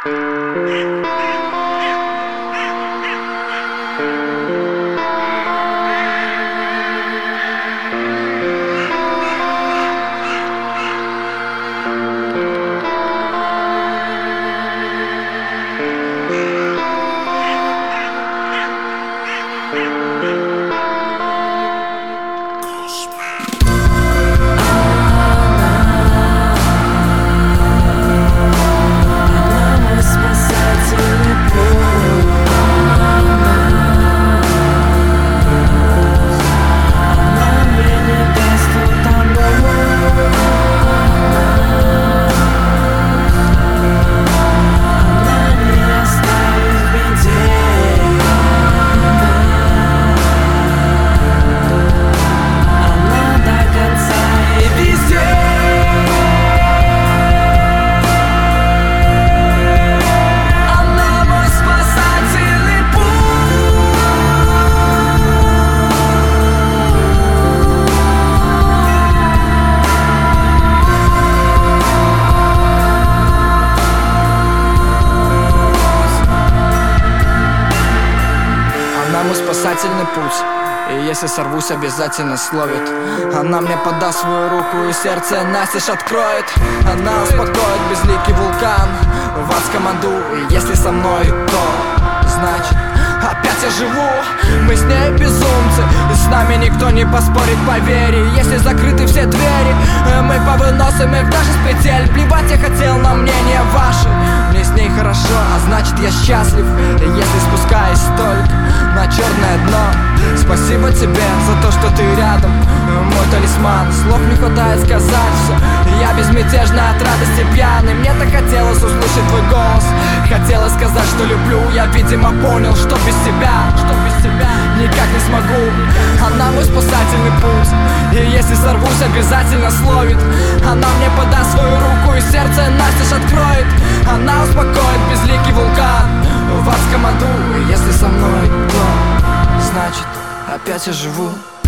Мой спасательный путь, и если сорвусь, обязательно словит. Она мне подаст свою руку и сердце настежь откроет. Она успокоит безликий вулкан в адском аду. И если со мной, то значит опять я живу. Мы с ней безумцы, и с нами никто не поспорит, поверь. Если закрыты все двери, мы повыносим их даже с петель. Плевать я хотел на мнение ваше, мне с ней хорошо, а значит я счастлив. И если спускаюсь только на черное дно, спасибо тебе за то, что ты рядом, мой талисман. Слов не хватает сказать все, я безмятежно от радости пьяный. Мне так хотелось услышать твой голос, хотелось сказать, что люблю. Я, видимо, понял, что без тебя никак не смогу. Она мой спасательный путь, и если сорвусь, обязательно словит. Она мне подаст свою руку и сердце настежь откроет. Она успокоит безликий вулкан в адском аду. И если со мной, то значит опять я живу.